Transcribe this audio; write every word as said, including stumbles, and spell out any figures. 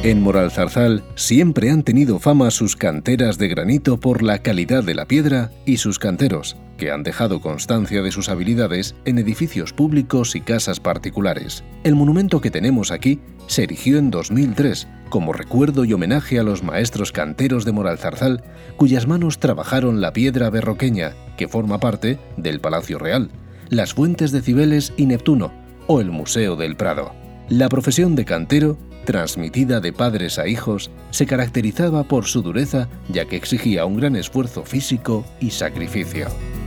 En Moralzarzal siempre han tenido fama sus canteras de granito por la calidad de la piedra y sus canteros, que han dejado constancia de sus habilidades en edificios públicos y casas particulares. El monumento que tenemos aquí se erigió en dos mil tres como recuerdo y homenaje a los maestros canteros de Moralzarzal, cuyas manos trabajaron la piedra berroqueña, que forma parte del Palacio Real, las fuentes de Cibeles y Neptuno, o el Museo del Prado. La profesión de cantero, transmitida de padres a hijos, se caracterizaba por su dureza, ya que exigía un gran esfuerzo físico y sacrificio.